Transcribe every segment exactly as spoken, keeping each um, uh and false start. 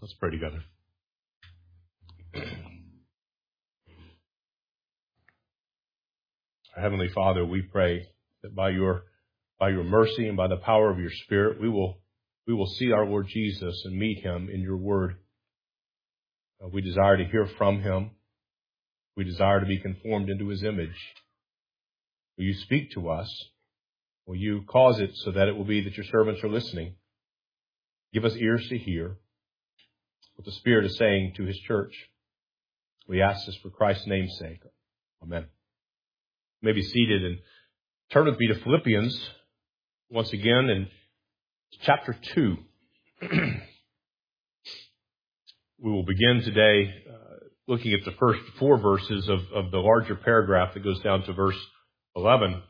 Let's pray together. Our Heavenly Father, we pray that by your by your mercy and by the power of your Spirit, we will we will see our Lord Jesus and meet him in your word. Uh, we desire to hear from him. We desire to be conformed into his image. Will you speak to us? Will you cause it so that it will be that your servants are listening? Give us ears to hear what the Spirit is saying to his church. We ask this for Christ's name's sake. Amen. You may be seated and turn with me to Philippians once again in chapter two. We will begin today uh, looking at the first four verses of, of the larger paragraph that goes down to verse eleven.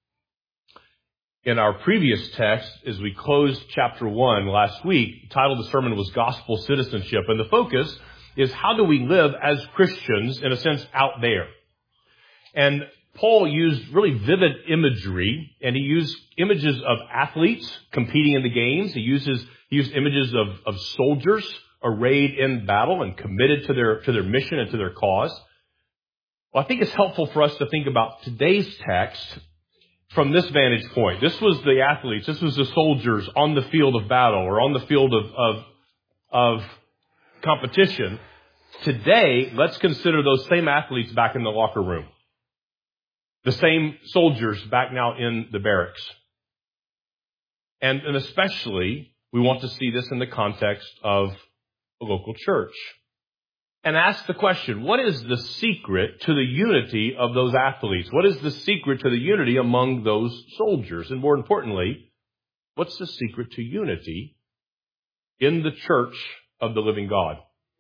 In our previous text, as we closed chapter one last week, the title of the sermon was Gospel Citizenship, and the focus is how do we live as Christians, in a sense, out there. And Paul used really vivid imagery, and he used images of athletes competing in the games. He uses he used images of, of soldiers arrayed in battle and committed to their to their mission and to their cause. Well, I think it's helpful for us to think about today's text from this vantage point. This was the athletes, this was the soldiers on the field of battle or on the field of of, of competition. Today, let's consider those same athletes back in the locker room. The same soldiers back now in the barracks. And, and especially, we want to see this in the context of a local church. And ask the question, what is the secret to the unity of those athletes? What is the secret to the unity among those soldiers? And more importantly, what's the secret to unity in the church of the living God?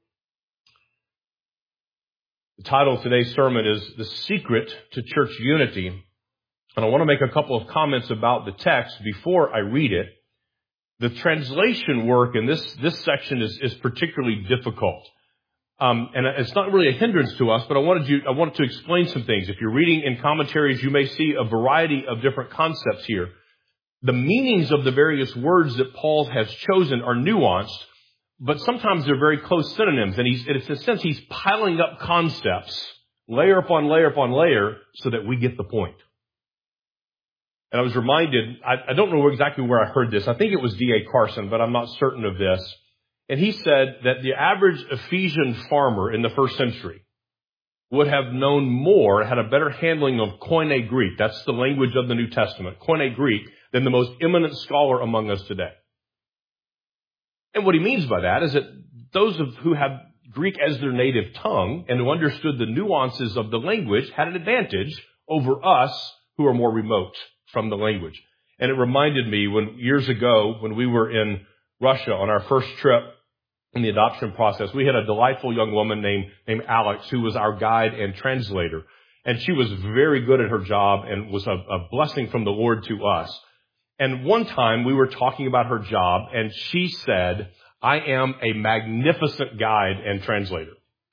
The title of today's sermon is The Secret to Church Unity. And I want to make a couple of comments about the text before I read it. The translation work in this, this section is, is particularly difficult. Um, and it's not really a hindrance to us, but I wanted you, I wanted to explain some things. If you're reading in commentaries, you may see a variety of different concepts here. The meanings of the various words that Paul has chosen are nuanced, but sometimes they're very close synonyms. And he's, in a sense, he's piling up concepts, layer upon layer upon layer, so that we get the point. And I was reminded, I, I don't know exactly where I heard this. I think it was D A Carson, but I'm not certain of this. And he said that the average Ephesian farmer in the first century would have known more, had a better handling of Koine Greek, that's the language of the New Testament, Koine Greek, than the most eminent scholar among us today. And what he means by that is that those of who have Greek as their native tongue and who understood the nuances of the language had an advantage over us who are more remote from the language. And it reminded me when years ago when we were in Russia on our first trip in the adoption process, we had a delightful young woman named, named Alex who was our guide and translator. And she was very good at her job and was a, a blessing from the Lord to us. And one time we were talking about her job and she said, I am a magnificent guide and translator.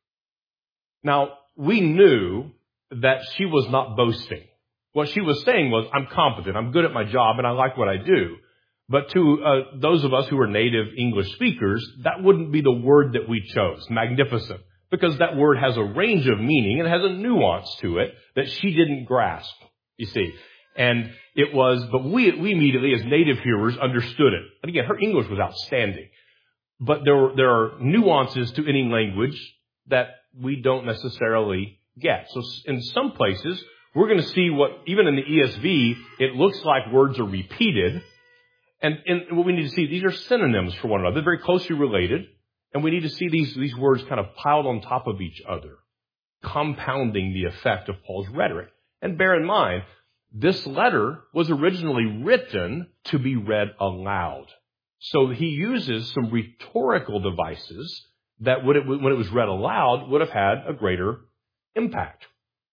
Now, we knew that she was not boasting. What she was saying was, I'm competent, I'm good at my job, and I like what I do. But to uh, those of us who are native English speakers, that wouldn't be the word that we chose, magnificent, because that word has a range of meaning and has a nuance to it that she didn't grasp, you see. And it was, but we, we immediately as native hearers understood it. And again, her English was outstanding. But there, were, there are nuances to any language that we don't necessarily get. So in some places, we're going to see what, even in the E S V, it looks like words are repeated. And, and what we need to see, these are synonyms for one another. They're very closely related. And we need to see these, these words kind of piled on top of each other, compounding the effect of Paul's rhetoric. And bear in mind, this letter was originally written to be read aloud. So he uses some rhetorical devices that when it, when it was read aloud would have had a greater impact.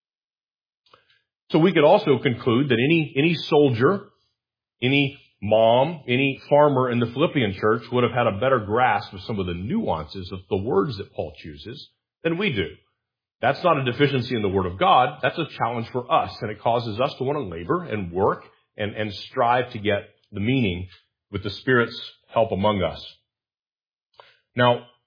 So we could also conclude that any, any soldier, any mom, any farmer in the Philippian church would have had a better grasp of some of the nuances of the words that Paul chooses than we do. That's not a deficiency in the Word of God. That's a challenge for us, and it causes us to want to labor and work and, and strive to get the meaning with the Spirit's help among us. Now,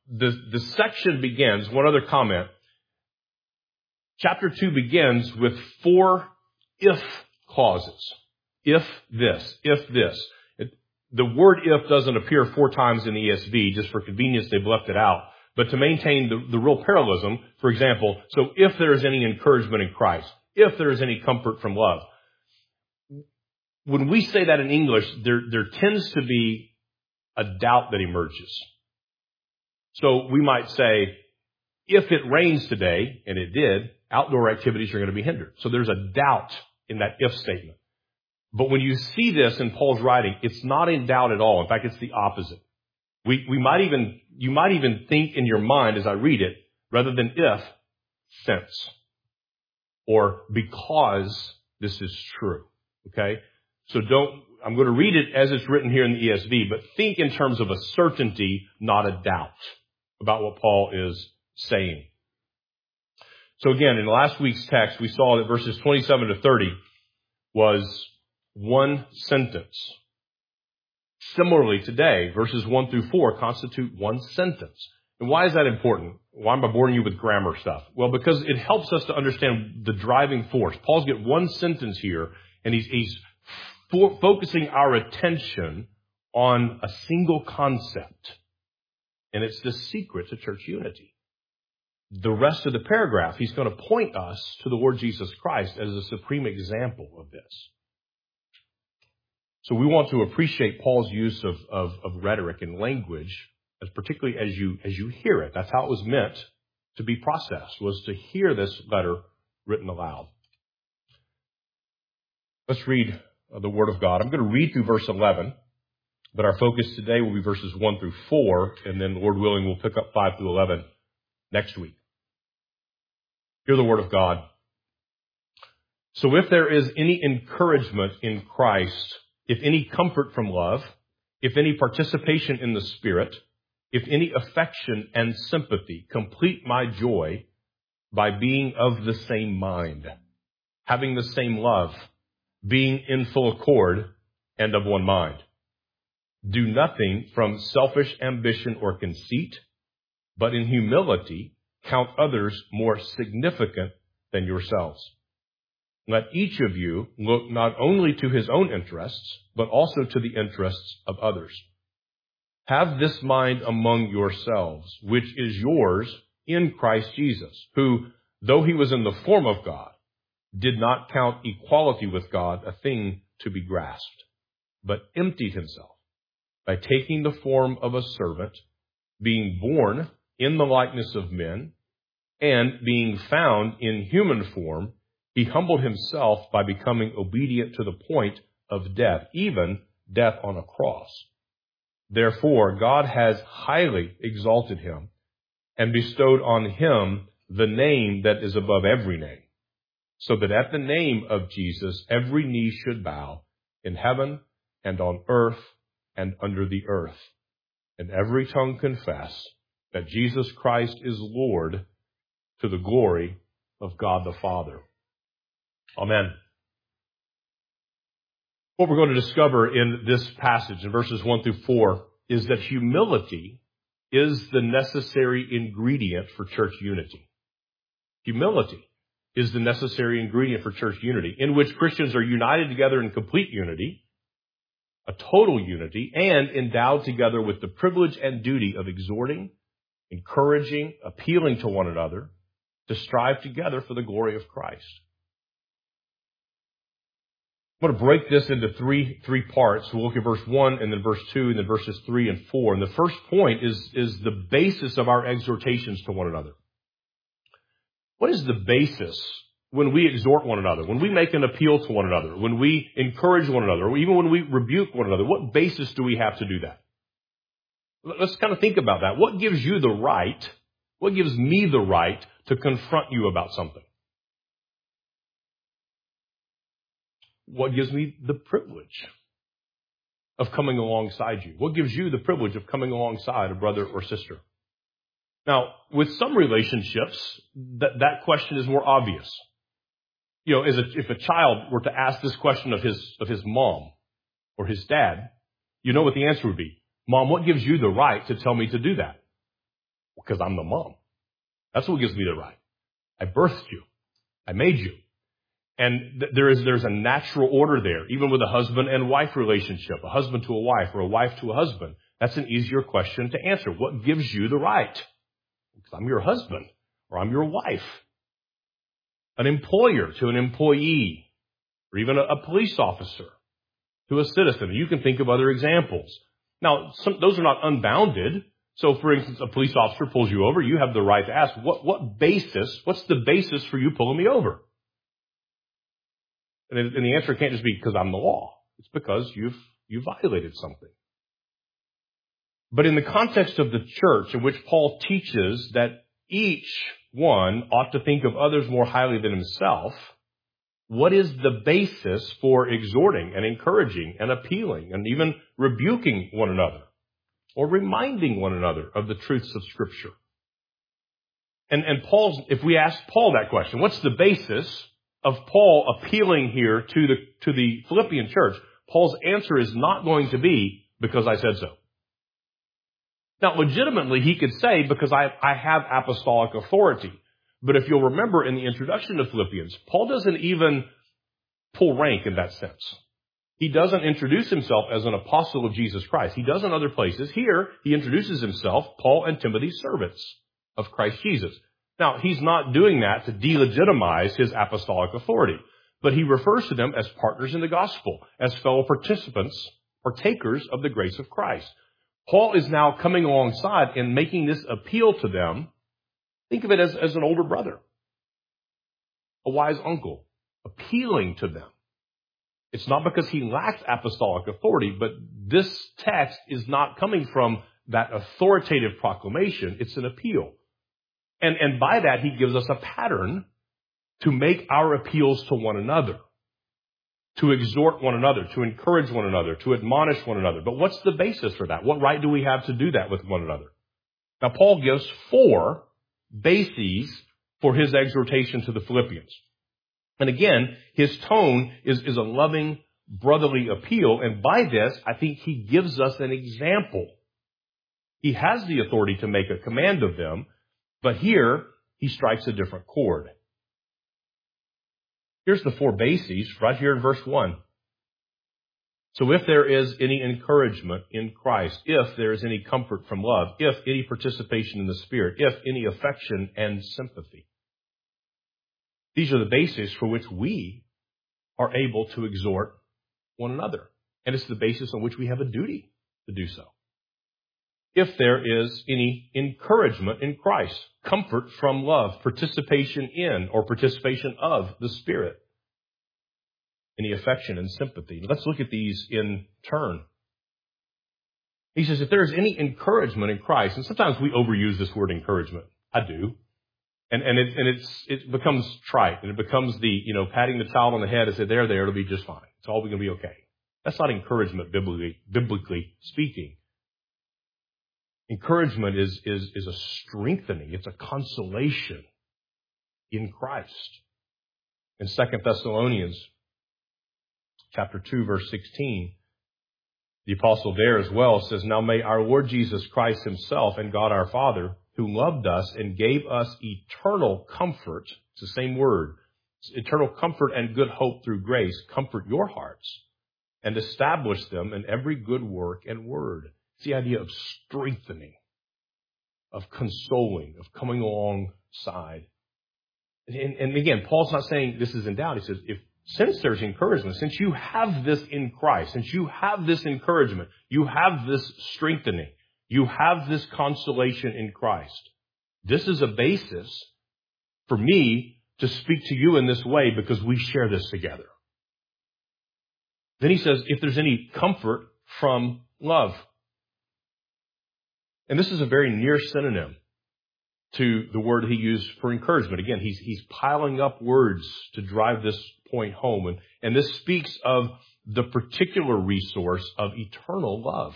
the, the section begins, one other comment. Chapter two begins with four if clauses. If this, if this. It, the word if doesn't appear four times in the E S V. Just for convenience, they've left it out. But to maintain the, the real parallelism, for example, so if there is any encouragement in Christ, if there is any comfort from love. When we say that in English, there, there tends to be a doubt that emerges. So we might say, if it rains today, and it did, outdoor activities are going to be hindered. So there's a doubt in that if statement. But when you see this in Paul's writing, it's not in doubt at all. In fact, it's the opposite. We, we might even, you might even think in your mind as I read it, rather than if, since. Or because this is true. Okay? So don't, I'm going to read it as it's written here in the E S V, but think in terms of a certainty, not a doubt about what Paul is saying. So again, in last week's text, we saw that verses twenty-seven to thirty was one sentence. Similarly, today, verses one through four constitute one sentence. And why is that important? Why am I boring you with grammar stuff? Well, because it helps us to understand the driving force. Paul's got one sentence here, and he's, he's fo- focusing our attention on a single concept. And it's the secret to church unity. The rest of the paragraph, he's going to point us to the Lord Jesus Christ as a supreme example of this. So we want to appreciate Paul's use of, of, of rhetoric and language, as particularly as you, as you hear it. That's how it was meant to be processed, was to hear this letter written aloud. Let's read the Word of God. I'm going to read through verse eleven, but our focus today will be verses one through four, and then, Lord willing, we'll pick up five through eleven next week. Hear the Word of God. So if there is any encouragement in Christ, if any comfort from love, if any participation in the Spirit, if any affection and sympathy, complete my joy by being of the same mind, having the same love, being in full accord and of one mind. Do nothing from selfish ambition or conceit, but in humility count others more significant than yourselves. Let each of you look not only to his own interests, but also to the interests of others. Have this mind among yourselves, which is yours in Christ Jesus, who, though he was in the form of God, did not count equality with God a thing to be grasped, but emptied himself by taking the form of a servant, being born in the likeness of men, and being found in human form, he humbled himself by becoming obedient to the point of death, even death on a cross. Therefore, God has highly exalted him and bestowed on him the name that is above every name, so that at the name of Jesus every knee should bow in heaven and on earth and under the earth, and every tongue confess that Jesus Christ is Lord, to the glory of God the Father. Amen. What we're going to discover in this passage, in verses one through four, is that humility is the necessary ingredient for church unity. Humility is the necessary ingredient for church unity, in which Christians are united together in complete unity, a total unity, and endowed together with the privilege and duty of exhorting, encouraging, appealing to one another to strive together for the glory of Christ. I'm going to break this into three, three parts. We'll look at verse one and then verse two and then verses three and four. And the first point is, is the basis of our exhortations to one another. What is the basis when we exhort one another, when we make an appeal to one another, when we encourage one another, or even when we rebuke one another? What basis do we have to do that? Let's kind of think about that. What gives you the right, what gives me the right to confront you about something? What gives me the privilege of coming alongside you? What gives you the privilege of coming alongside a brother or sister? Now, with some relationships, that, that question is more obvious. You know, as a, if a child were to ask this question of his, of his mom or his dad, you know what the answer would be. Mom, what gives you the right to tell me to do that? Because I'm the mom. That's what gives me the right. I birthed you. I made you. And th- there is, there's a natural order there, even with a husband and wife relationship, a husband to a wife or a wife to a husband. That's an easier question to answer. What gives you the right? Because I'm your husband or I'm your wife. An employer to an employee or even a, a police officer to a citizen. You can think of other examples. Now, some, those are not unbounded. So, for instance, a police officer pulls you over. You have the right to ask, what, what basis, what's the basis for you pulling me over? And, it, and the answer can't just be because I'm the law. It's because you've, you violated something. But in the context of the church, in which Paul teaches that each one ought to think of others more highly than himself, what is the basis for exhorting and encouraging and appealing and even rebuking one another or reminding one another of the truths of Scripture? And, and Paul's, if we ask Paul that question, what's the basis of Paul appealing here to the, to the Philippian church? Paul's answer is not going to be, because I said so. Now, legitimately, he could say, because I, I have apostolic authority. But if you'll remember in the introduction to Philippians, Paul doesn't even pull rank in that sense. He doesn't introduce himself as an apostle of Jesus Christ. He does in other places. Here, he introduces himself, Paul and Timothy, servants of Christ Jesus. Now, he's not doing that to delegitimize his apostolic authority, but he refers to them as partners in the gospel, as fellow participants, partakers of the grace of Christ. Paul is now coming alongside and making this appeal to them. Think of it as, as an older brother, a wise uncle, appealing to them. It's not because he lacks apostolic authority, but this text is not coming from that authoritative proclamation. It's an appeal. And, and by that, he gives us a pattern to make our appeals to one another, to exhort one another, to encourage one another, to admonish one another. But what's the basis for that? What right do we have to do that with one another? Now, Paul gives four bases for his exhortation to the Philippians. And again, his tone is, is a loving, brotherly appeal. And by this, I think he gives us an example. He has the authority to make a command of them, but here he strikes a different chord. Here's the four bases right here in verse one. So if there is any encouragement in Christ, if there is any comfort from love, if any participation in the Spirit, if any affection and sympathy. These are the bases for which we are able to exhort one another. And it's the basis on which we have a duty to do so. If there is any encouragement in Christ, comfort from love, participation in or participation of the Spirit, any affection and sympathy. Let's look at these in turn. He says, if there is any encouragement in Christ, and sometimes we overuse this word encouragement. I do. And, and, it, and it's, it becomes trite, and it becomes the, you know, patting the child on the head and say, there, there, it'll be just fine. It's all going to be okay. That's not encouragement biblically, biblically speaking. Encouragement is, is, is a strengthening. It's a consolation in Christ. In Second Thessalonians chapter two, verse sixteen, the apostle there as well says, now may our Lord Jesus Christ himself and God our Father, who loved us and gave us eternal comfort, it's the same word, eternal comfort and good hope through grace, comfort your hearts and establish them in every good work and word. It's the idea of strengthening, of consoling, of coming alongside. And, and again, Paul's not saying this is in doubt. He says, if since there's encouragement, since you have this in Christ, since you have this encouragement, you have this strengthening, you have this consolation in Christ, this is a basis for me to speak to you in this way because we share this together. Then he says, if there's any comfort from love. And this is a very near synonym to the word he used for encouragement. Again, he's, he's piling up words to drive this point home. And, and this speaks of the particular resource of eternal love.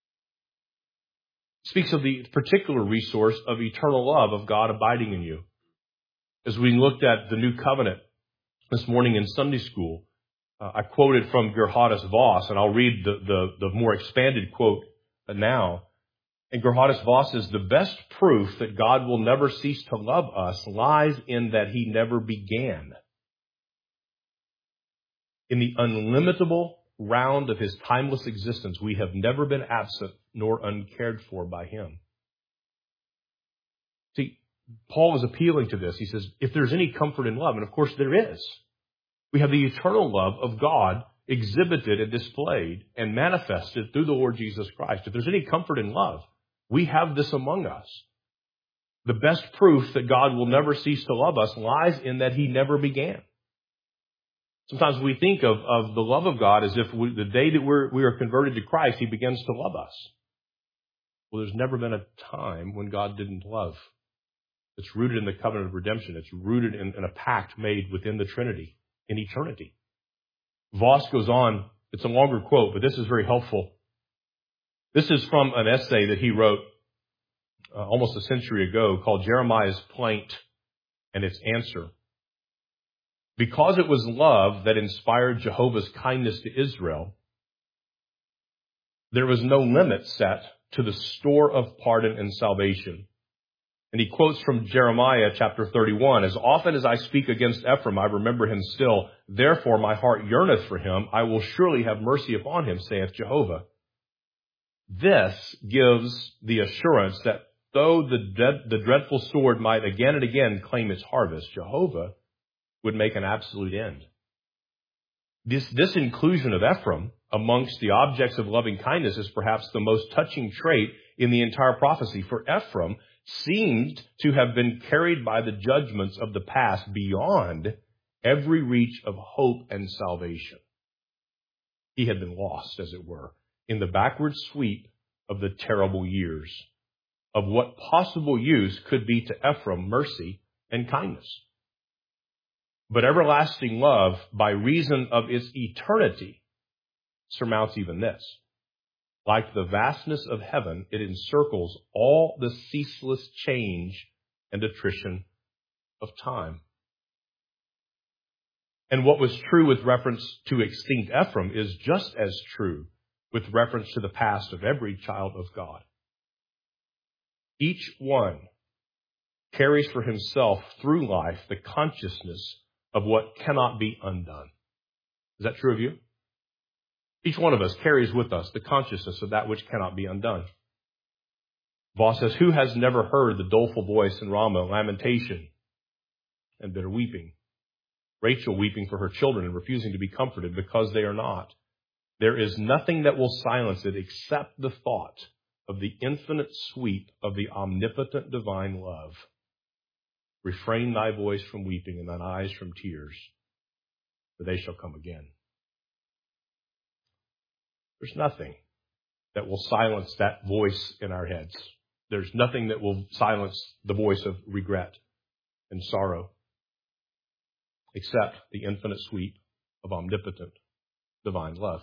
It speaks of the particular resource of eternal love of God abiding in you. As we looked at the new covenant this morning in Sunday school, uh, I quoted from Geerhardus Vos, and I'll read the, the, the more expanded quote now. And Geerhardus Vos says the best proof that God will never cease to love us lies in that he never began. In the unlimitable round of his timeless existence, we have never been absent nor uncared for by him. See, Paul is appealing to this. He says, if there's any comfort in love, and of course there is, we have the eternal love of God exhibited and displayed and manifested through the Lord Jesus Christ. If there's any comfort in love, we have this among us. The best proof that God will never cease to love us lies in that he never began. Sometimes we think of, of the love of God as if we, the day that we're, we are converted to Christ, he begins to love us. Well, there's never been a time when God didn't love. It's rooted in the covenant of redemption. It's rooted in, in a pact made within the Trinity in eternity. Vos goes on. It's a longer quote, but this is very helpful. This is from an essay that he wrote uh, almost a century ago called Jeremiah's Plaint and Its Answer. Because it was love that inspired Jehovah's kindness to Israel, there was no limit set to the store of pardon and salvation. And he quotes from Jeremiah chapter thirty-one, as often as I speak against Ephraim, I remember him still. Therefore my heart yearneth for him. I will surely have mercy upon him, saith Jehovah. This gives the assurance that though the, dread, the dreadful sword might again and again claim its harvest, Jehovah would make an absolute end. This, this inclusion of Ephraim amongst the objects of loving kindness is perhaps the most touching trait in the entire prophecy. For Ephraim seemed to have been carried by the judgments of the past beyond every reach of hope and salvation. He had been lost, as it were, in the backward sweep of the terrible years of what possible use could be to Ephraim mercy and kindness. But everlasting love, by reason of its eternity, surmounts even this. Like the vastness of heaven, it encircles all the ceaseless change and attrition of time. And what was true with reference to extinct Ephraim is just as true with reference to the past of every child of God. Each one carries for himself through life the consciousness of what cannot be undone. Is that true of you? Each one of us carries with us the consciousness of that which cannot be undone. Vos says, who has never heard the doleful voice in Ramah, lamentation and bitter weeping? Rachel weeping for her children and refusing to be comforted because they are not. There is nothing that will silence it except the thought of the infinite sweep of the omnipotent divine love. Refrain thy voice from weeping and thine eyes from tears, for they shall come again. There's nothing that will silence that voice in our heads. There's nothing that will silence the voice of regret and sorrow, except the infinite sweep of omnipotent divine love.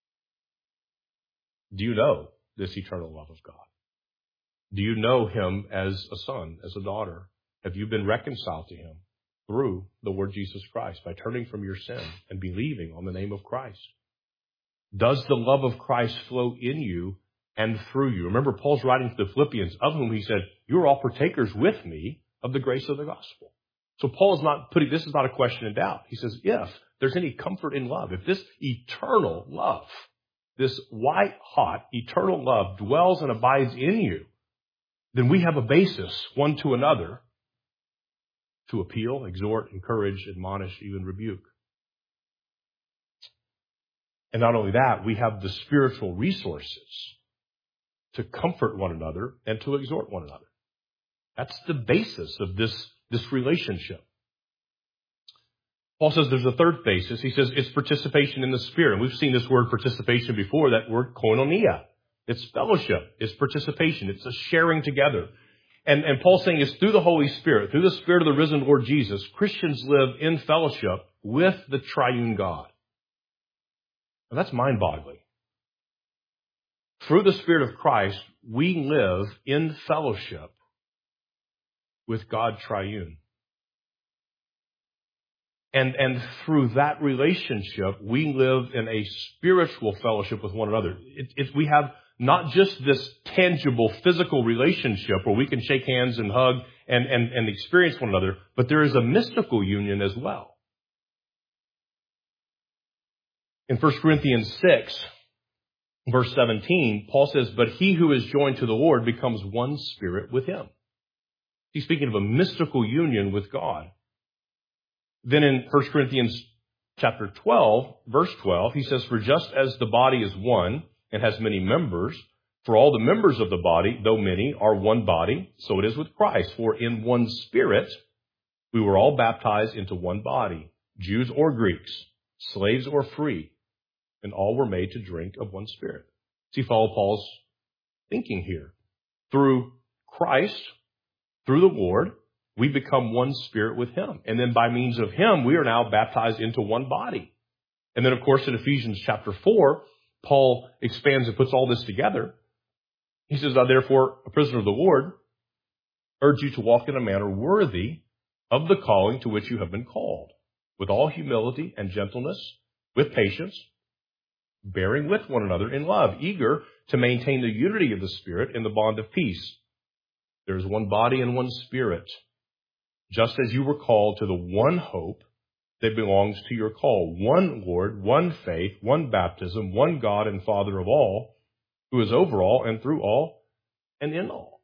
Do you know this eternal love of God? Do you know him as a son, as a daughter? Have you been reconciled to him through the Lord Jesus Christ by turning from your sin and believing on the name of Christ? Does the love of Christ flow in you and through you? Remember, Paul's writing to the Philippians, of whom he said, you're all partakers with me of the grace of the gospel. So Paul is not putting, this is not a question in doubt. He says, if there's any comfort in love, if this eternal love, this white-hot eternal love dwells and abides in you, then we have a basis one to another to appeal, exhort, encourage, admonish, even rebuke. And not only that, we have the spiritual resources to comfort one another and to exhort one another. That's the basis of this, this relationship. Paul says there's a third basis. He says it's participation in the Spirit. And we've seen this word participation before, that word koinonia. It's fellowship. It's participation. It's a sharing together. And, and Paul's saying it's through the Holy Spirit, through the Spirit of the risen Lord Jesus, Christians live in fellowship with the triune God. Now, that's mind-boggling. Through the Spirit of Christ, we live in fellowship with God triune. And, and through that relationship, we live in a spiritual fellowship with one another. It, it, we have not just this tangible physical relationship where we can shake hands and hug and, and, and experience one another, but there is a mystical union as well. In First Corinthians six, verse seventeen, Paul says, but he who is joined to the Lord becomes one spirit with him. He's speaking of a mystical union with God. Then in First Corinthians chapter twelve, verse twelve, he says, for just as the body is one and has many members, for all the members of the body, though many, are one body, so it is with Christ. For in one spirit we were all baptized into one body, Jews or Greeks, slaves or free, and all were made to drink of one spirit. See, follow Paul's thinking here. Through Christ, through the Lord, we become one spirit with him. And then by means of him, we are now baptized into one body. And then, of course, in Ephesians chapter four, Paul expands and puts all this together. He says, I therefore, a prisoner of the Lord, urge you to walk in a manner worthy of the calling to which you have been called, with all humility and gentleness, with patience, bearing with one another in love, eager to maintain the unity of the Spirit in the bond of peace. There is one body and one Spirit, just as you were called to the one hope that belongs to your call. One Lord, one faith, one baptism, one God and Father of all, who is over all and through all and in all.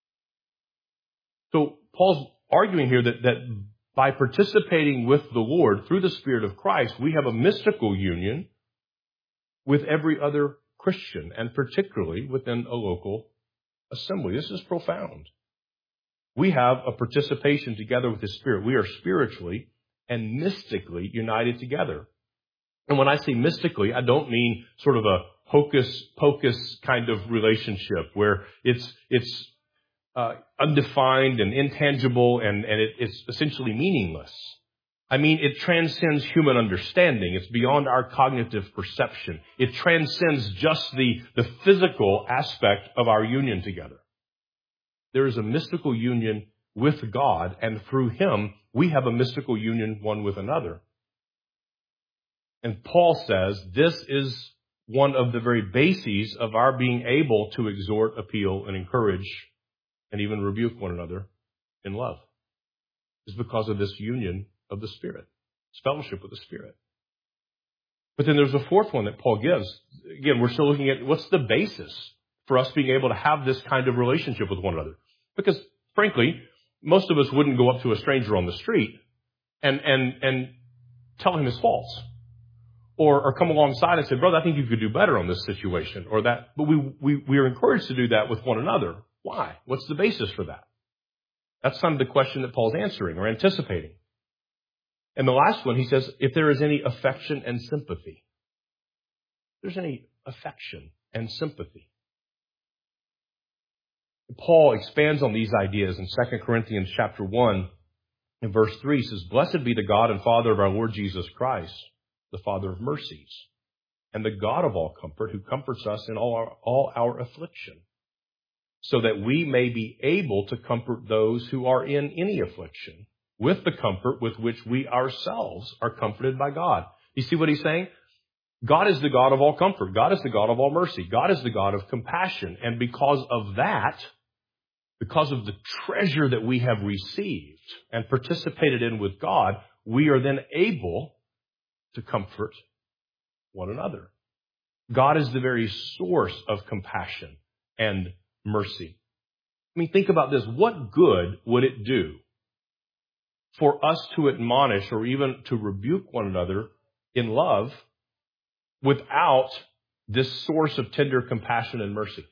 So Paul's arguing here that, that by participating with the Lord through the Spirit of Christ, we have a mystical union with every other Christian, and particularly within a local assembly. This is profound. We have a participation together with the Spirit. We are spiritually and mystically united together. And when I say mystically, I don't mean sort of a hocus pocus kind of relationship where it's it's uh, undefined and intangible and, and it, it's essentially meaningless. I mean, it transcends human understanding. It's beyond our cognitive perception. It transcends just the, the physical aspect of our union together. There is a mystical union with God, and through him, we have a mystical union one with another. And Paul says this is one of the very bases of our being able to exhort, appeal, and encourage, and even rebuke one another in love. It's because of this union of the Spirit. It's fellowship with the Spirit. But then there's a fourth one that Paul gives. Again, we're still looking at what's the basis for us being able to have this kind of relationship with one another. Because, frankly, most of us wouldn't go up to a stranger on the street and and and tell him his faults. Or, or come alongside and say, brother, I think you could do better on this situation. Or that. But we, we, we are encouraged to do that with one another. Why? What's the basis for that? That's kind of the question that Paul's answering or anticipating. And the last one, he says, if there is any affection and sympathy. If there's any affection and sympathy. Paul expands on these ideas in Second Corinthians chapter one in verse three. He says, blessed be the God and Father of our Lord Jesus Christ, the Father of mercies, and the God of all comfort, who comforts us in all our, all our affliction, so that we may be able to comfort those who are in any affliction with the comfort with which we ourselves are comforted by God. You see what he's saying? God is the God of all comfort. God is the God of all mercy. God is the God of compassion. And because of that, because of the treasure that we have received and participated in with God, we are then able to comfort one another. God is the very source of compassion and mercy. I mean, think about this. What good would it do for us to admonish or even to rebuke one another in love without this source of tender compassion and mercy?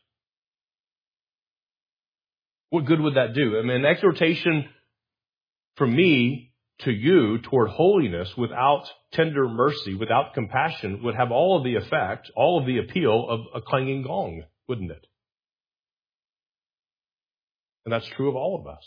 What good would that do? I mean, an exhortation from me to you toward holiness without tender mercy, without compassion, would have all of the effect, all of the appeal of a clanging gong, wouldn't it? And that's true of all of us.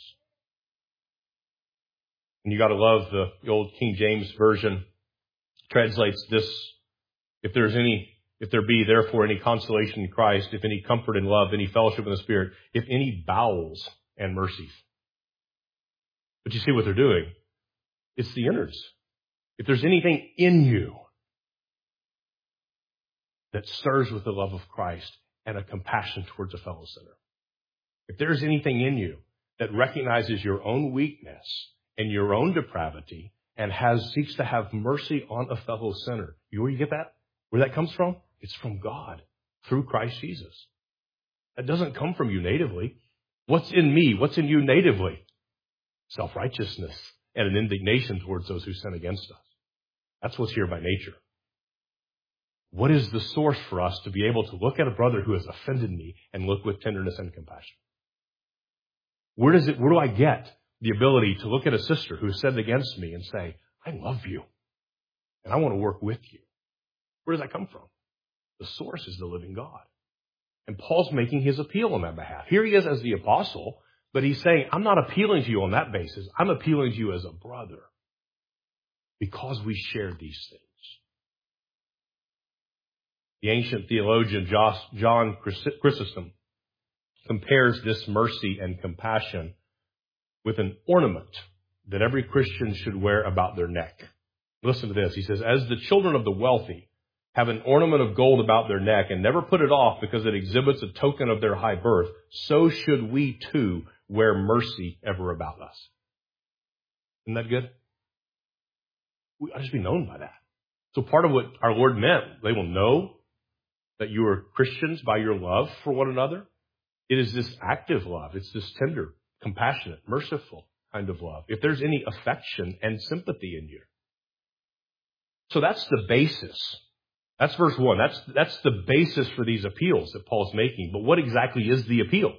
And you got to love the, the old King James Version translates this, if there's any, if there be therefore any consolation in Christ, if any comfort and love, any fellowship in the Spirit, if any bowels and mercies. But you see what they're doing? It's the innards. If there's anything in you that stirs with the love of Christ and a compassion towards a fellow sinner. If there's anything in you that recognizes your own weakness and your own depravity and has seeks to have mercy on a fellow sinner, you where you get that? Where that comes from? It's from God through Christ Jesus. That doesn't come from you natively. What's in me? What's in you natively? Self-righteousness and an indignation towards those who sin against us. That's what's here by nature. What is the source for us to be able to look at a brother who has offended me and look with tenderness and compassion? Where does it, where do I get the ability to look at a sister who has sinned against me and say, I love you and I want to work with you? Where does that come from? The source is the living God. And Paul's making his appeal on that behalf. Here he is as the apostle, but he's saying, I'm not appealing to you on that basis. I'm appealing to you as a brother because we share these things. The ancient theologian John Chrysostom compares this mercy and compassion with an ornament that every Christian should wear about their neck. Listen to this. He says, as the children of the wealthy have an ornament of gold about their neck and never put it off because it exhibits a token of their high birth, so should we too wear mercy ever about us. Isn't that good? We ought to just be known by that. So part of what our Lord meant, they will know that you are Christians by your love for one another. It is this active love. It's this tender, compassionate, merciful kind of love. If there's any affection and sympathy in you. So that's the basis. That's verse one. That's, that's the basis for these appeals that Paul's making. But what exactly is the appeal?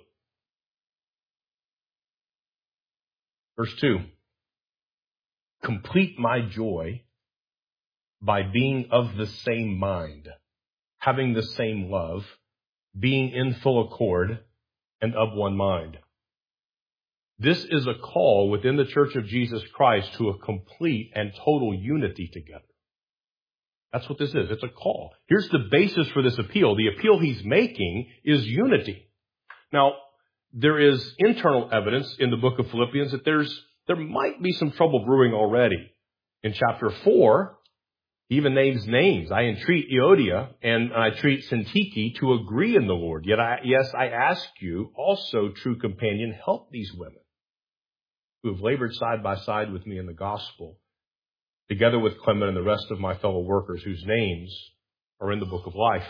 Verse two. Complete my joy by being of the same mind, having the same love, being in full accord, and of one mind. This is a call within the Church of Jesus Christ to a complete and total unity together. That's what this is. It's a call. Here's the basis for this appeal. The appeal he's making is unity. Now, there is internal evidence in the book of Philippians that there's there might be some trouble brewing already. In chapter four, he even names names. I entreat Euodia and I treat Syntyche to agree in the Lord. Yet, I, yes, I ask you, also, true companion, help these women who have labored side by side with me in the gospel, together with Clement and the rest of my fellow workers whose names are in the book of life.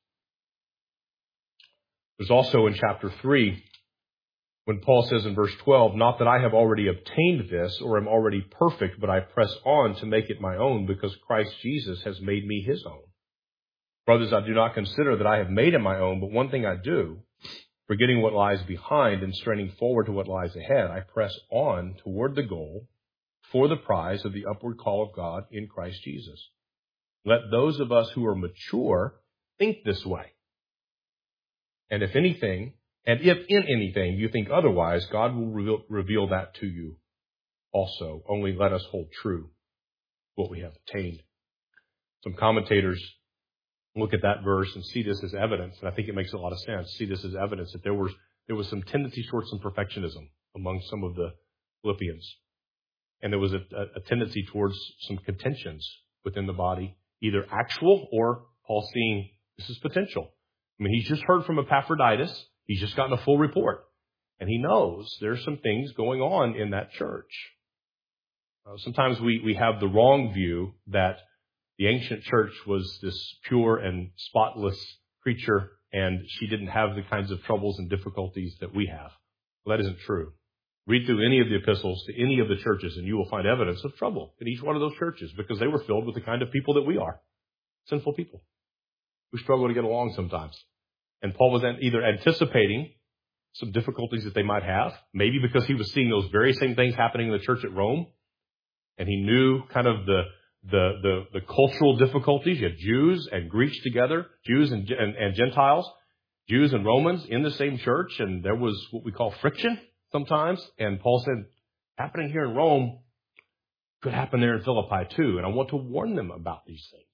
There's also in chapter three, when Paul says in verse twelve, not that I have already obtained this or am already perfect, but I press on to make it my own because Christ Jesus has made me his own. Brothers, I do not consider that I have made it my own, but one thing I do, forgetting what lies behind and straining forward to what lies ahead, I press on toward the goal for the prize of the upward call of God in Christ Jesus. Let those of us who are mature think this way. And if anything, and if in anything you think otherwise, God will reveal, reveal that to you also. Only let us hold true what we have attained. Some commentators look at that verse and see this as evidence, and I think it makes a lot of sense, see this as evidence that there was, there was some tendency towards some perfectionism among some of the Philippians. And there was a, a tendency towards some contentions within the body, either actual or Paul seeing this is potential. I mean, he's just heard from Epaphroditus. He's just gotten a full report. And he knows there's some things going on in that church. Uh, sometimes we, we have the wrong view that the ancient church was this pure and spotless creature and she didn't have the kinds of troubles and difficulties that we have. Well, that isn't true. Read through any of the epistles to any of the churches and you will find evidence of trouble in each one of those churches because they were filled with the kind of people that we are. Sinful people who struggle to get along sometimes. And Paul was either anticipating some difficulties that they might have, maybe because he was seeing those very same things happening in the church at Rome, and he knew kind of the the the, the cultural difficulties. You had Jews and Greeks together, Jews and, and, and Gentiles, Jews and Romans in the same church, and there was what we call friction sometimes. And Paul said, happening here in Rome could happen there in Philippi too, and I want to warn them about these things.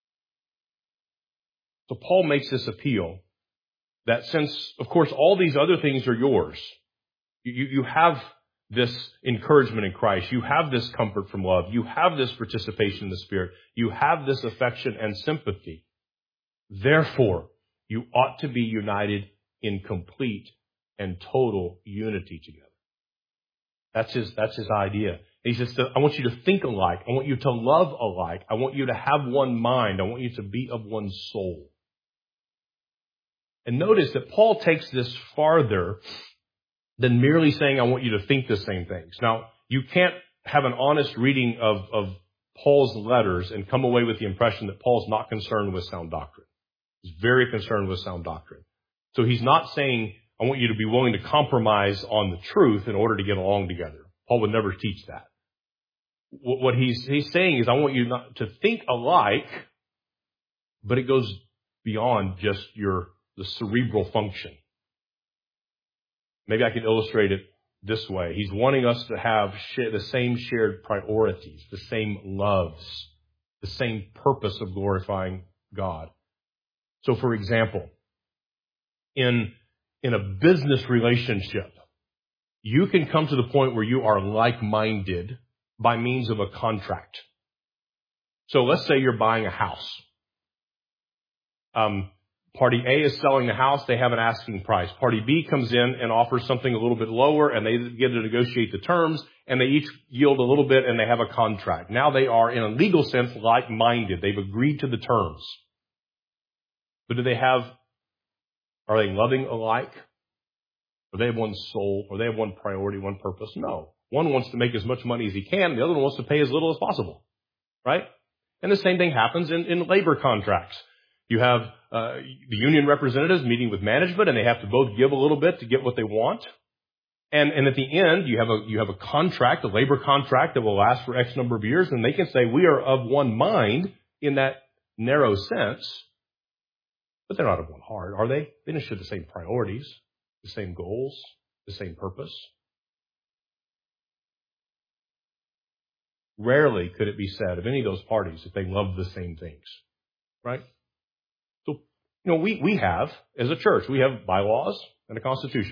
So Paul makes this appeal that since, of course, all these other things are yours, you, you have this encouragement in Christ, you have this comfort from love, you have this participation in the Spirit, you have this affection and sympathy. Therefore, You ought to be united in complete and total unity together. That's his, that's his idea. He says, I want you to think alike. I want you to love alike. I want you to have one mind. I want you to be of one soul. And notice that Paul takes this farther than merely saying, I want you to think the same things. Now, you can't have an honest reading of, of Paul's letters and come away with the impression that Paul's not concerned with sound doctrine. He's very concerned with sound doctrine. So he's not saying, I want you to be willing to compromise on the truth in order to get along together. Paul would never teach that. What he's, he's saying is, I want you not to think alike, but it goes beyond just your, the cerebral function. Maybe I can illustrate it this way. He's wanting us to have the same shared priorities, the same loves, the same purpose of glorifying God. So, for example, in, in a business relationship, you can come to the point where you are like-minded by means of a contract. So let's say you're buying a house. Um, Party A is selling the house. They have an asking price. Party B comes in and offers something a little bit lower, and they get to negotiate the terms, and they each yield a little bit, and they have a contract. Now they are, in a legal sense, like-minded. They've agreed to the terms. But do they have, are they loving alike? Or they have one soul? Or they have one priority, one purpose? No. One wants to make as much money as he can. The other one wants to pay as little as possible. Right? And the same thing happens in, in labor contracts. You have uh, the union representatives meeting with management, and they have to both give a little bit to get what they want. And, and at the end, you have a you have a contract, a labor contract that will last for X number of years, and they can say we are of one mind in that narrow sense, but they're not of one heart, are they? They don't share the same priorities, the same goals, the same purpose. Rarely could it be said of any of those parties that they love the same things, right? So, you know, we, we have, as a church, we have bylaws and a constitution.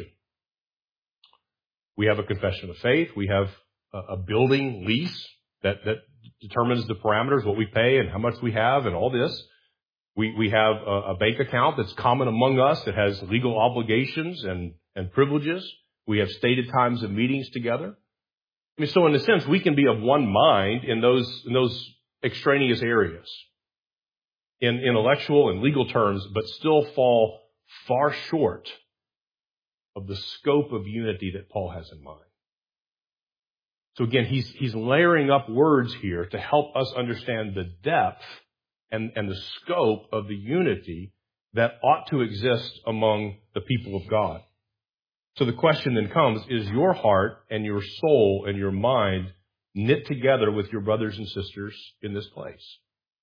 We have a confession of faith. We have a, a building lease that, that determines the parameters, what we pay and how much we have and all this. We, we have a, a bank account that's common among us that has legal obligations and, and privileges. We have stated times of meetings together. I mean, so in a sense, we can be of one mind in those, in those extraneous areas, in intellectual and legal terms, but still fall far short of the scope of unity that Paul has in mind. So again, he's, he's layering up words here to help us understand the depth and, and the scope of the unity that ought to exist among the people of God. So the question then comes, is your heart and your soul and your mind knit together with your brothers and sisters in this place?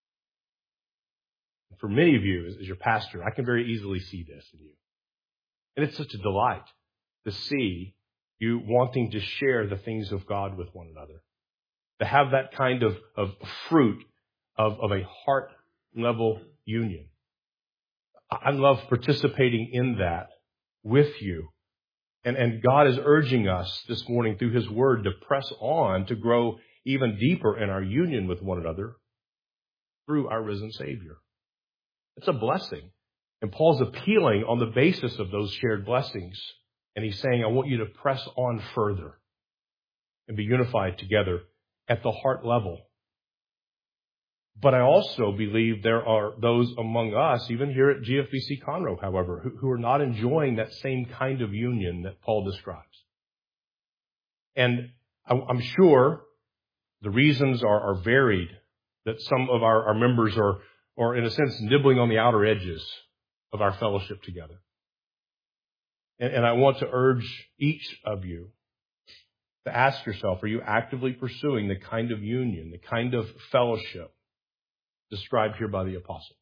For many of you, as your pastor, I can very easily see this in you. And it's such a delight to see you wanting to share the things of God with one another. To have that kind of, of fruit of, of a heart-level union. I love participating in that with you. And, and God is urging us this morning through His Word to press on, to grow even deeper in our union with one another through our risen Savior. It's a blessing. And Paul's appealing on the basis of those shared blessings. And he's saying, I want you to press on further and be unified together at the heart level. But I also believe there are those among us, even here at G F B C Conroe, however, who, who are not enjoying that same kind of union that Paul describes. And I'm sure the reasons are, are varied, that some of our, our members are, are, in a sense, nibbling on the outer edges of our fellowship together. And, and I want to urge each of you to ask yourself, are you actively pursuing the kind of union, the kind of fellowship described here by the apostle?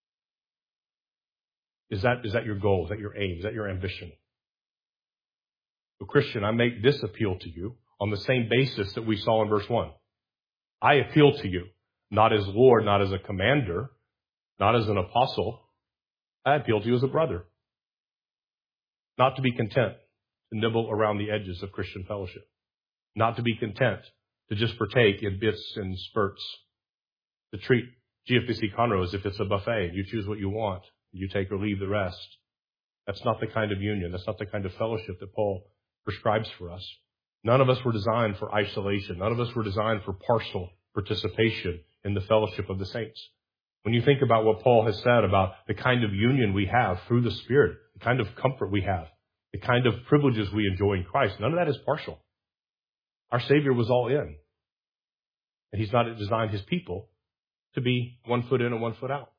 Is that, is that your goal? Is that your aim? Is that your ambition? So, Christian, I make this appeal to you on the same basis that we saw in verse one. I appeal to you, not as Lord, not as a commander, not as an apostle. I appeal to you as a brother. Not to be content to nibble around the edges of Christian fellowship. Not to be content to just partake in bits and spurts. To treat G F B C Conroe as if it's a buffet. You choose what you want. You take or leave the rest. That's not the kind of union. That's not the kind of fellowship that Paul prescribes for us. None of us were designed for isolation. None of us were designed for partial participation in the fellowship of the saints. When you think about what Paul has said about the kind of union we have through the Spirit, the kind of comfort we have, the kind of privileges we enjoy in Christ, none of that is partial. Our Savior was all in. And He's not designed His people to be one foot in and one foot out.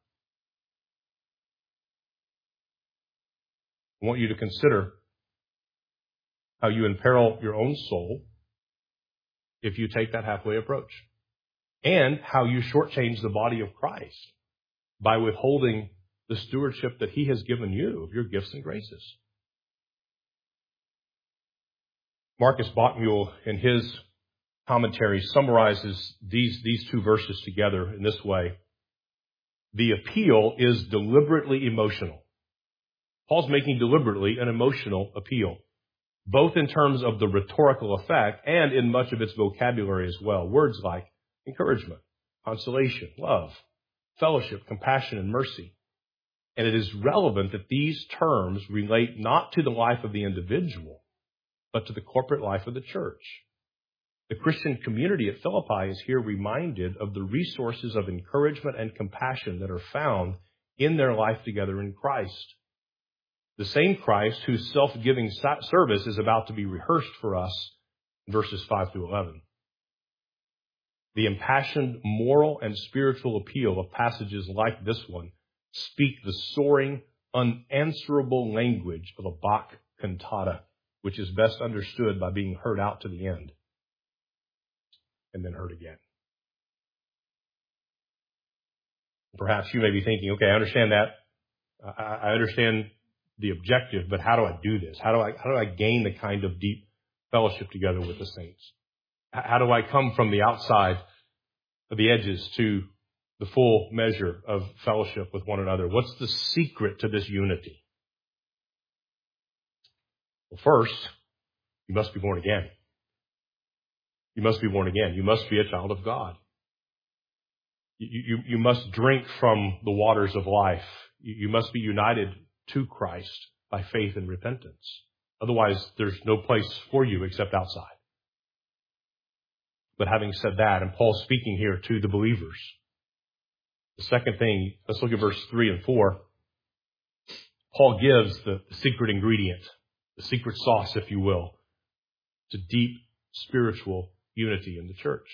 I want you to consider how you imperil your own soul if you take that halfway approach, and how you shortchange the body of Christ by withholding the stewardship that He has given you of your gifts and graces. Marcus Bockmuehl, in his commentary, summarizes these, these two verses together in this way. The appeal is deliberately emotional. Paul's making deliberately an emotional appeal, both in terms of the rhetorical effect and in much of its vocabulary as well. Words like encouragement, consolation, love, fellowship, compassion, and mercy. And it is relevant that these terms relate not to the life of the individual, but to the corporate life of the church. The Christian community at Philippi is here reminded of the resources of encouragement and compassion that are found in their life together in Christ. The same Christ whose self-giving service is about to be rehearsed for us in verses five through eleven. The impassioned moral and spiritual appeal of passages like this one speak the soaring, unanswerable language of a Bach cantata, which is best understood by being heard out to the end and then heard again. Perhaps you may be thinking, okay, I understand that. I understand the objective, but how do I do this? How do I, how do I gain the kind of deep fellowship together with the saints? How do I come from the outside of the edges to the full measure of fellowship with one another? What's the secret to this unity? Well, first, you must be born again. You must be born again. You must be a child of God. You, you, you must drink from the waters of life. You, you must be united to Christ by faith and repentance. Otherwise, there's no place for you except outside. But having said that, and Paul's speaking here to the believers, the second thing, let's look at verse three and four. Paul gives the secret ingredient, the secret sauce, if you will, to deep spiritual unity in the church.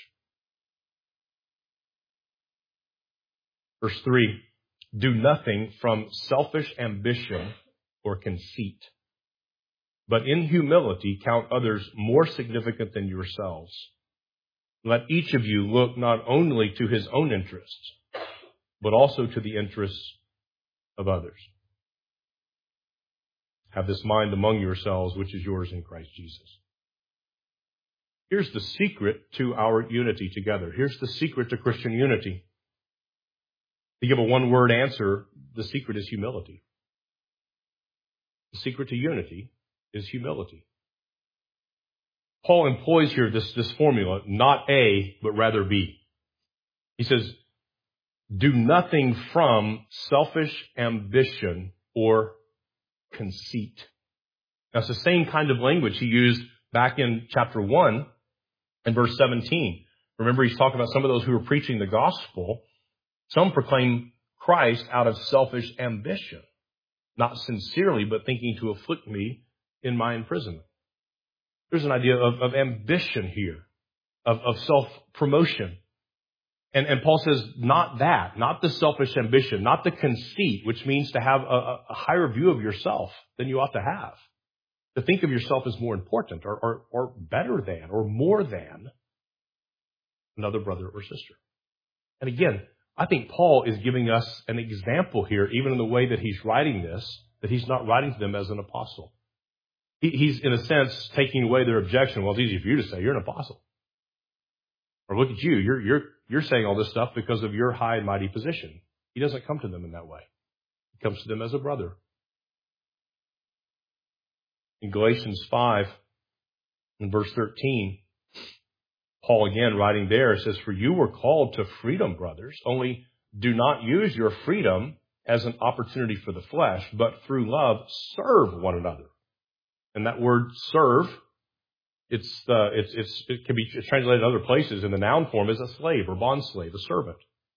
Verse three, do nothing from selfish ambition or conceit, but in humility count others more significant than yourselves. Let each of you look not only to his own interests, but also to the interests of others. Have this mind among yourselves, which is yours in Christ Jesus. Here's the secret to our unity together. Here's the secret to Christian unity. To give a one-word answer, the secret is humility. The secret to unity is humility. Paul employs here this, this formula, not A, but rather B. He says, do nothing from selfish ambition or conceit. Now, it's the same kind of language he used back in chapter one and verse seventeen. Remember, he's talking about some of those who were preaching the gospel. Some proclaim Christ out of selfish ambition, not sincerely, but thinking to afflict me in my imprisonment. There's an idea of, of ambition here, of, of self-promotion. And, and Paul says, not that, not the selfish ambition, not the conceit, which means to have a, a higher view of yourself than you ought to have. To think of yourself as more important or, or, or better than or more than another brother or sister. And again, I think Paul is giving us an example here, even in the way that he's writing this, that he's not writing to them as an apostle. He, he's, in a sense, taking away their objection. Well, it's easy for you to say, you're an apostle. Or look at you, you're, you're, you're saying all this stuff because of your high and mighty position. He doesn't come to them in that way. He comes to them as a brother. In Galatians five, in verse thirteen, Paul again writing there says, for you were called to freedom, brothers, only do not use your freedom as an opportunity for the flesh, but through love serve one another. And that word serve, it's the, it's, it's, it can be translated in other places in the noun form as a slave or bond slave, a servant.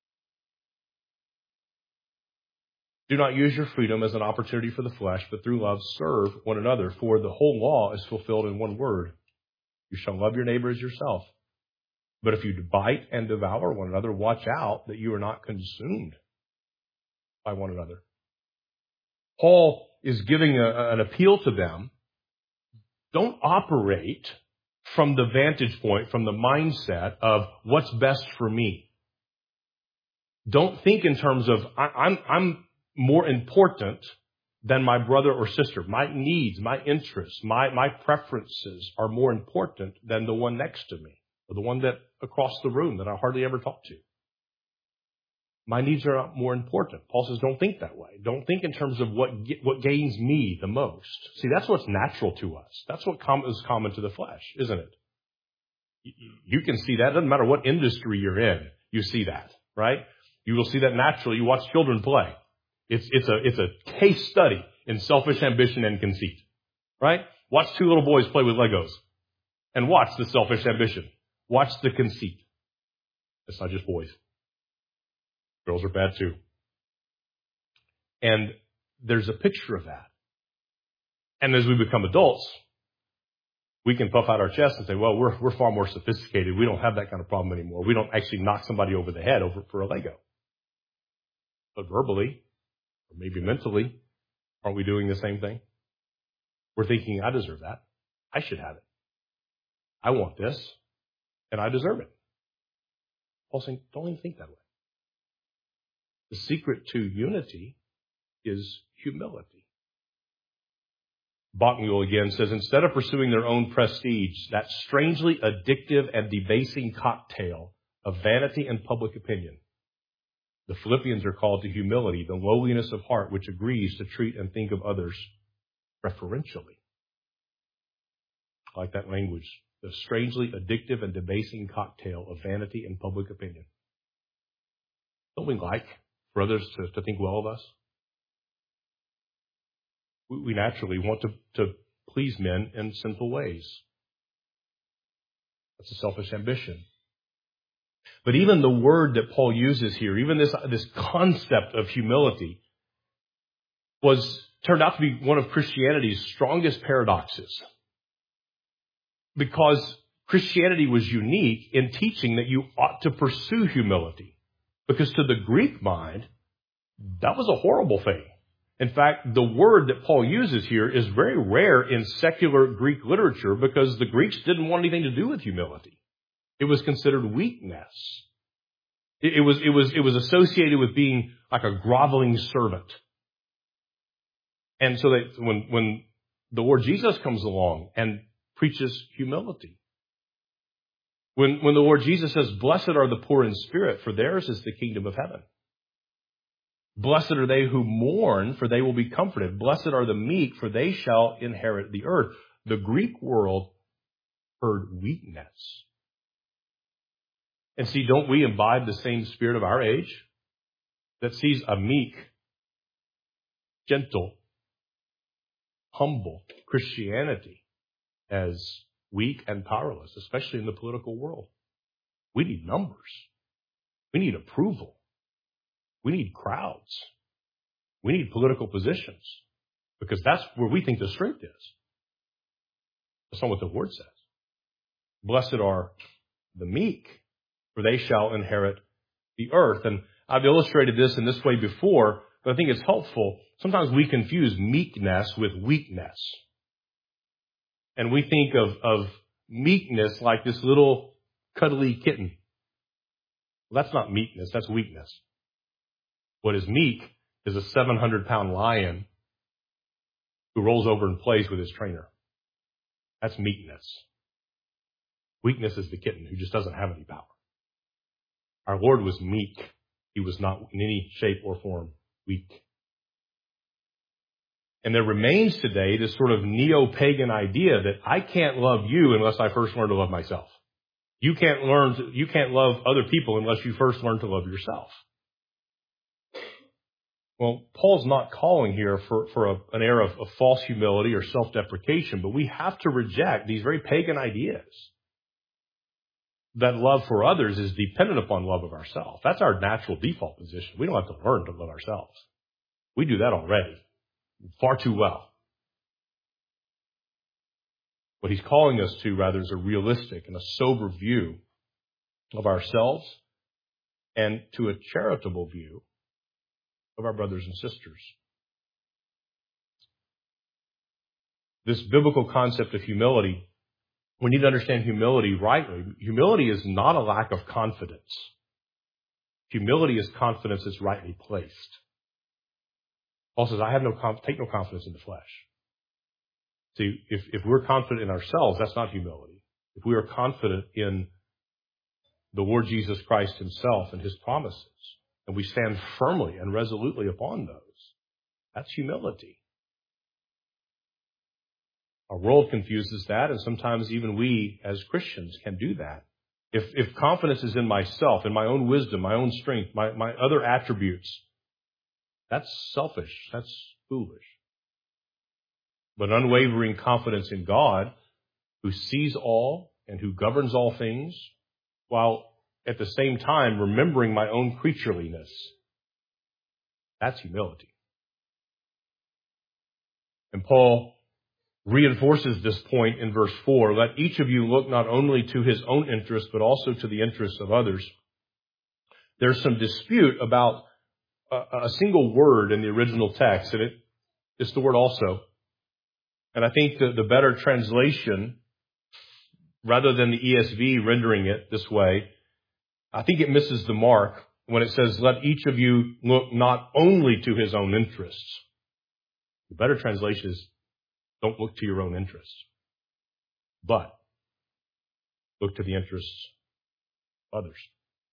Do not use your freedom as an opportunity for the flesh, but through love serve one another. For the whole law is fulfilled in one word. You shall love your neighbor as yourself. But if you bite and devour one another, watch out that you are not consumed by one another. Paul is giving a, an appeal to them. Don't operate from the vantage point, from the mindset of what's best for me. Don't think in terms of, I, I'm, I'm more important than my brother or sister. My needs, my interests, my, my preferences are more important than the one next to me or the one that across the room that I hardly ever talk to. My needs are more important. Paul says, don't think that way. Don't think in terms of what what gains me the most. See, that's what's natural to us. That's what com- is common to the flesh, isn't it? You can see that. It doesn't matter what industry you're in. You see that, right? You will see that naturally. You watch children play. It's, it's a, it's a case study in selfish ambition and conceit, right? Watch two little boys play with Legos and watch the selfish ambition. Watch the conceit. It's not just boys. Girls are bad too. And there's a picture of that. And as we become adults, we can puff out our chest and say, well, we're, we're far more sophisticated. We don't have that kind of problem anymore. We don't actually knock somebody over the head over for a Lego. But verbally, or maybe mentally, aren't we doing the same thing? We're thinking, I deserve that. I should have it. I want this, and I deserve it. Paul's saying, don't even think that way. The secret to unity is humility. Bachmuel again says, instead of pursuing their own prestige, that strangely addictive and debasing cocktail of vanity and public opinion, the Philippians are called to humility, the lowliness of heart which agrees to treat and think of others preferentially. I like that language. The strangely addictive and debasing cocktail of vanity and public opinion. Don't we like for others to, to think well of us? We, we naturally want to, to please men in sinful ways. That's a selfish ambition. But even the word that Paul uses here, even this, this concept of humility, was turned out to be one of Christianity's strongest paradoxes. Because Christianity was unique in teaching that you ought to pursue humility. Because to the Greek mind, that was a horrible thing. In fact, the word that Paul uses here is very rare in secular Greek literature because the Greeks didn't want anything to do with humility. It was considered weakness. It, it was, it was, it was associated with being like a groveling servant. And so that when, when the Lord Jesus comes along and preaches humility, when, when the Lord Jesus says, blessed are the poor in spirit, for theirs is the kingdom of heaven. Blessed are they who mourn, for they will be comforted. Blessed are the meek, for they shall inherit the earth. The Greek world heard weakness. And see, don't we imbibe the same spirit of our age that sees a meek, gentle, humble Christianity as weak and powerless, especially in the political world? We need numbers. We need approval. We need crowds. We need political positions because that's where we think the strength is. That's not what the word says. Blessed are the meek, for they shall inherit the earth. And I've illustrated this in this way before, but I think it's helpful. Sometimes we confuse meekness with weakness. And we think of, of meekness like this little cuddly kitten. Well, that's not meekness, that's weakness. What is meek is a seven hundred pound lion who rolls over and plays with his trainer. That's meekness. Weakness is the kitten who just doesn't have any power. Our Lord was meek. He was not in any shape or form weak. And there remains today this sort of neo-pagan idea that I can't love you unless I first learn to love myself. You can't learn to, you can't love other people unless you first learn to love yourself. Well, Paul's not calling here for, for a, an air of, of false humility or self-deprecation, but we have to reject these very pagan ideas that love for others is dependent upon love of ourselves. That's our natural default position. We don't have to learn to love ourselves. We do that already far too well. What he's calling us to, rather, is a realistic and a sober view of ourselves and to a charitable view of our brothers and sisters. This biblical concept of humility, we need to understand humility rightly. Humility is not a lack of confidence. Humility is confidence that's rightly placed. Paul says, I have no conf- take no confidence in the flesh. See, if, if we're confident in ourselves, that's not humility. If we are confident in the Lord Jesus Christ himself and his promises, and we stand firmly and resolutely upon those, that's humility. Our world confuses that, and sometimes even we as Christians can do that. If, if confidence is in myself, in my own wisdom, my own strength, my, my other attributes, that's selfish. That's foolish. But unwavering confidence in God, who sees all and who governs all things, while at the same time remembering my own creatureliness, that's humility. And Paul reinforces this point in verse four. Let each of you look not only to his own interest, but also to the interests of others. There's some dispute about a, a single word in the original text, and it, it's the word also. And I think that the better translation, rather than the E S V rendering it this way, I think it misses the mark when it says, let each of you look not only to his own interests. The better translation is, don't look to your own interests, but look to the interests of others.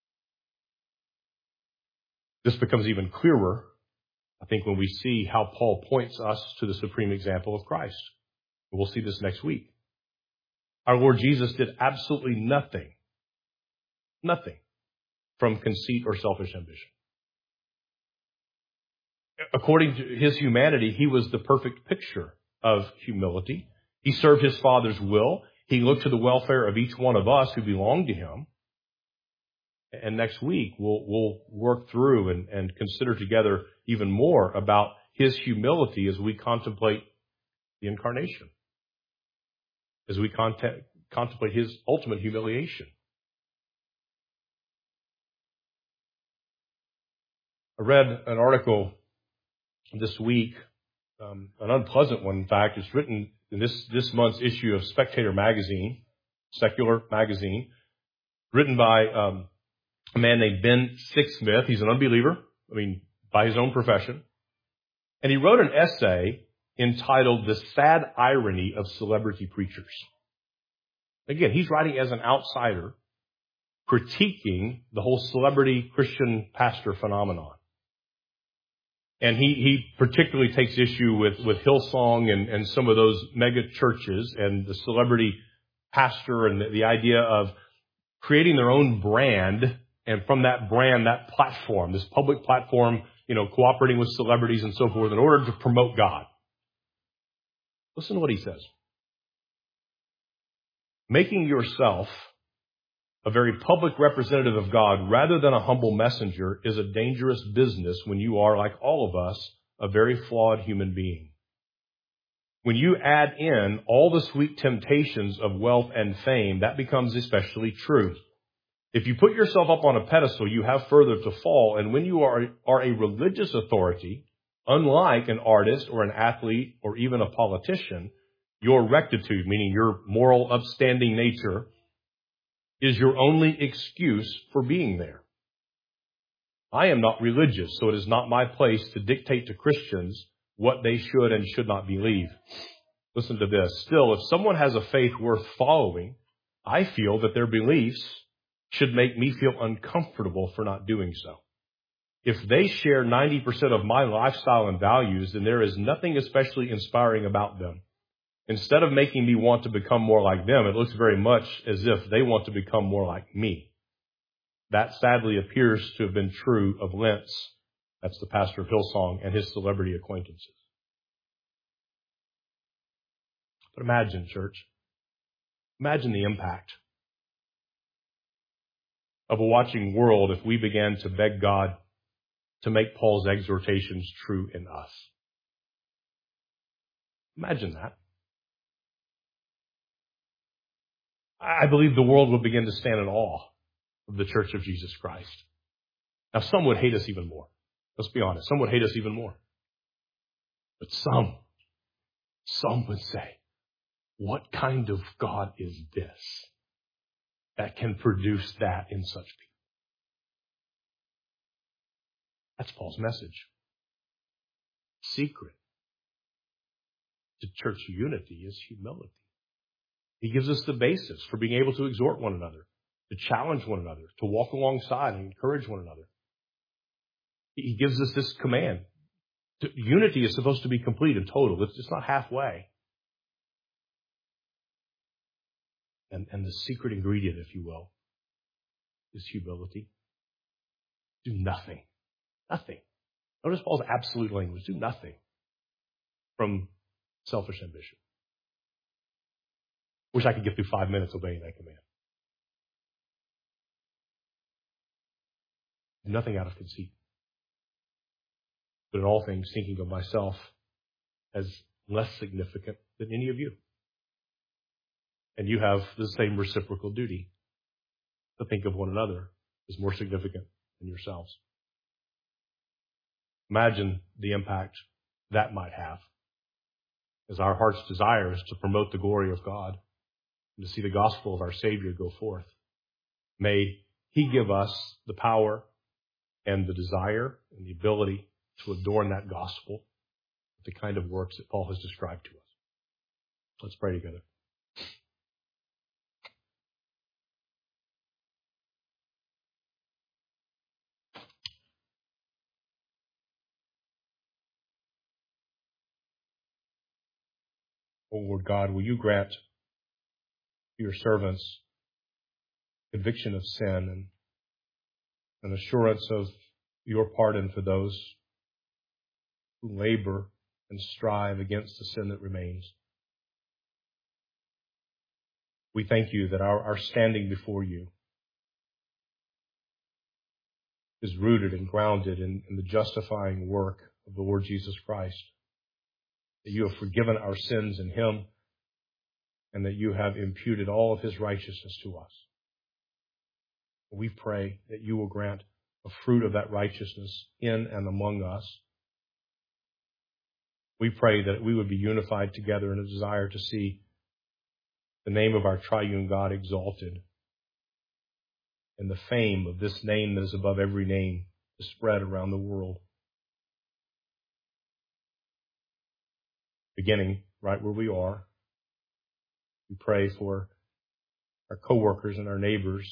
This becomes even clearer, I think, when we see how Paul points us to the supreme example of Christ. We'll see this next week. Our Lord Jesus did absolutely nothing, nothing from conceit or selfish ambition. According to his humanity, he was the perfect picture of humility. He served his Father's will. He looked to the welfare of each one of us who belonged to him. And next week, we'll, we'll work through and, and consider together even more about his humility as we contemplate the incarnation, as we cont- contemplate his ultimate humiliation. I read an article this week, um, an unpleasant one, in fact. It's written in this, this month's issue of Spectator magazine, secular magazine, written by um, a man named Ben Sixsmith. He's an unbeliever, I mean, by his own profession. And he wrote an essay entitled The Sad Irony of Celebrity Preachers. Again, he's writing as an outsider, critiquing the whole celebrity Christian pastor phenomenon. And he, he particularly takes issue with, with Hillsong and, and some of those mega churches and the celebrity pastor and the, the idea of creating their own brand, and from that brand, that platform, this public platform, you know, cooperating with celebrities and so forth in order to promote God. Listen to what he says. Making yourself a very public representative of God rather than a humble messenger is a dangerous business when you are, like all of us, a very flawed human being. When you add in all the sweet temptations of wealth and fame, that becomes especially true. If you put yourself up on a pedestal, you have further to fall. And when you are, are a religious authority, unlike an artist or an athlete or even a politician, your rectitude, meaning your moral upstanding nature, is your only excuse for being there. I am not religious, so it is not my place to dictate to Christians what they should and should not believe. Listen to this. Still, if someone has a faith worth following, I feel that their beliefs should make me feel uncomfortable for not doing so. If they share ninety percent of my lifestyle and values, then there is nothing especially inspiring about them. Instead of making me want to become more like them, it looks very much as if they want to become more like me. That sadly appears to have been true of Lentz That's the pastor of Hillsong and his celebrity acquaintances. But imagine, church, imagine the impact of a watching world if we began to beg God to make Paul's exhortations true in us. Imagine that. I believe the world will begin to stand in awe of the Church of Jesus Christ. Now, some would hate us even more. Let's be honest. Some would hate us even more. But some, some would say, what kind of God is this that can produce that in such people? That's Paul's message. Secret to church unity is humility. He gives us the basis for being able to exhort one another, to challenge one another, to walk alongside and encourage one another. He gives us this command. Unity is supposed to be complete and total. It's just not halfway. And, and the secret ingredient, if you will, is humility. Do nothing. Nothing. Notice Paul's absolute language. Do nothing from selfish ambition. Wish I could get through five minutes obeying that command. Do nothing out of conceit, but in all things thinking of myself as less significant than any of you. And you have the same reciprocal duty to think of one another as more significant than yourselves. Imagine the impact that might have, as our heart's desire is to promote the glory of God and to see the gospel of our Savior go forth. May He give us the power and the desire and the ability to adorn that gospel with the kind of works that Paul has described to us. Let's pray together. O Lord God, will you grant your servants conviction of sin and an assurance of your pardon for those who labor and strive against the sin that remains. We thank you that our, our standing before you is rooted and grounded in, in the justifying work of the Lord Jesus Christ, that you have forgiven our sins in Him, and that you have imputed all of His righteousness to us. We pray that you will grant a fruit of that righteousness in and among us. We pray that we would be unified together in a desire to see the name of our triune God exalted, and the fame of this name that is above every name to spread around the world. Beginning right where we are, we pray for our coworkers and our neighbors,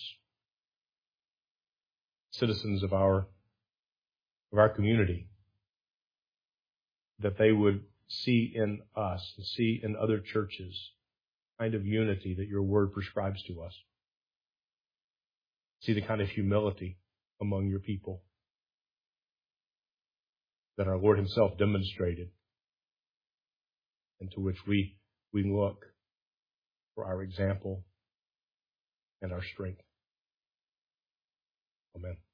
citizens of our of our community, that they would see in us and see in other churches the kind of unity that your word prescribes to us. See the kind of humility among your people that our Lord Himself demonstrated, and to which we, we look for our example and our strength. Amen.